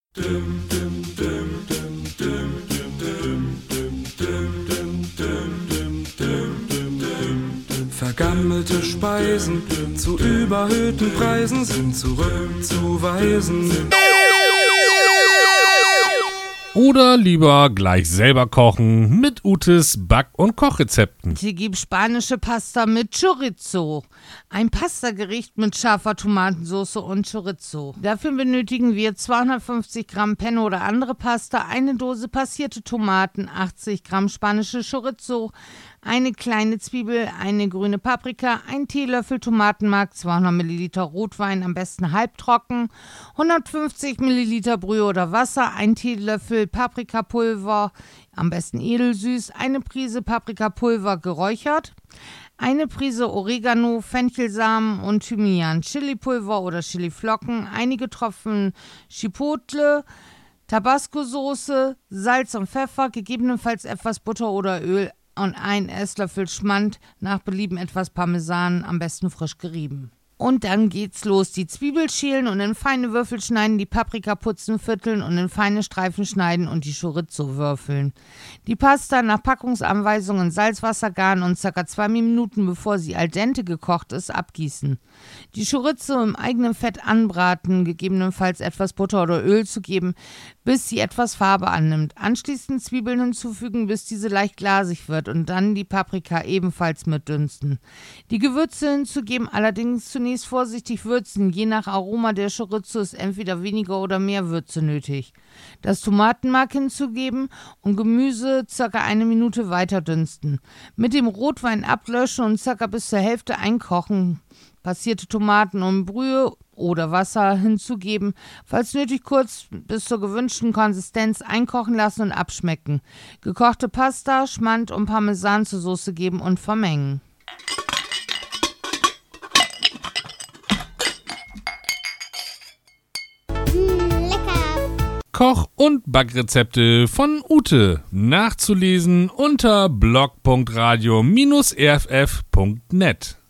Vergammelte Speisen zu überhöhten Preisen sind zurückzuweisen. Oder lieber gleich selber kochen mit Utes Back- und Kochrezepten. Hier gibt spanische Pasta mit Chorizo. Ein Pastagericht mit scharfer Tomatensauce und Chorizo. Dafür benötigen wir 250 Gramm Penne oder andere Pasta, eine Dose passierte Tomaten, 80 Gramm spanische Chorizo, eine kleine Zwiebel, eine grüne Paprika, ein Teelöffel Tomatenmark, 200 Milliliter Rotwein, am besten halbtrocken, 150 Milliliter Brühe oder Wasser, ein Teelöffel Paprikapulver, am besten edelsüß, eine Prise Paprikapulver geräuchert, eine Prise Oregano, Fenchelsamen und Thymian, Chilipulver oder Chiliflocken, einige Tropfen Chipotle, Tabasco-Soße, Salz und Pfeffer, gegebenenfalls etwas Butter oder Öl und ein Esslöffel Schmand, nach Belieben etwas Parmesan, am besten frisch gerieben. Und dann geht's los. Die Zwiebel schälen und in feine Würfel schneiden, die Paprika putzen, vierteln und in feine Streifen schneiden und die Chorizo würfeln. Die Pasta nach Packungsanweisung in Salzwasser garen und ca. 2 Minuten bevor sie al dente gekocht ist, abgießen. Die Chorizo im eigenen Fett anbraten, gegebenenfalls etwas Butter oder Öl zu geben, bis sie etwas Farbe annimmt. Anschließend Zwiebeln hinzufügen, bis diese leicht glasig wird und dann die Paprika ebenfalls mitdünsten. Die Gewürze hinzugeben, allerdings zunächst vorsichtig würzen. Je nach Aroma der Chorizo ist entweder weniger oder mehr Würze nötig. Das Tomatenmark hinzugeben und Gemüse ca. 1 Minute weiter dünsten. Mit dem Rotwein ablöschen und ca. bis zur Hälfte einkochen. Passierte Tomaten und Brühe oder Wasser hinzugeben, falls nötig kurz bis zur gewünschten Konsistenz einkochen lassen und abschmecken. Gekochte Pasta, Schmand und Parmesan zur Soße geben und vermengen. Koch- und Backrezepte von Ute. Nachzulesen unter blog.radio-rff.net.